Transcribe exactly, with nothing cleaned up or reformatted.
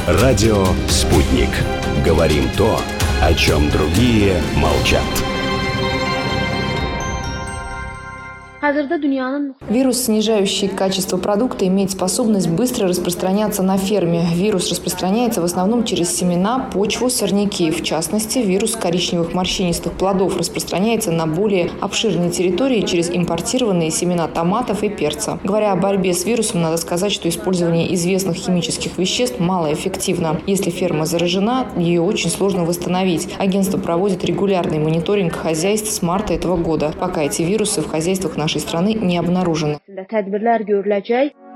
Радио «Спутник». Говорим то, о чем другие молчат. Вирус, снижающий качество продукта, имеет способность быстро распространяться на ферме. Вирус распространяется в основном через семена, почву, сорняки. В частности, вирус коричневых морщинистых плодов распространяется на более обширные территории через импортированные семена томатов и перца. Говоря о борьбе с вирусом, надо сказать, что использование известных химических веществ малоэффективно. Если ферма заражена, ее очень сложно восстановить. Агентство проводит регулярный мониторинг хозяйств с марта этого года, пока эти вирусы в хозяйствах нашей страны не обнаружены.